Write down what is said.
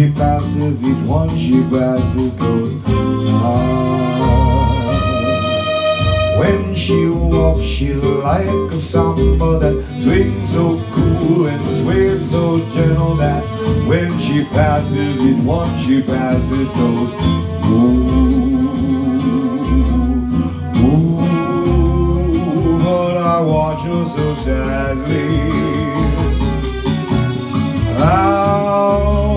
she passes, each one she passes goes when she walks, she's like a samba that swings so cool and sways so gentle that when she passes, each one she passes goes ooh, ooh. But I watch her so sadly. How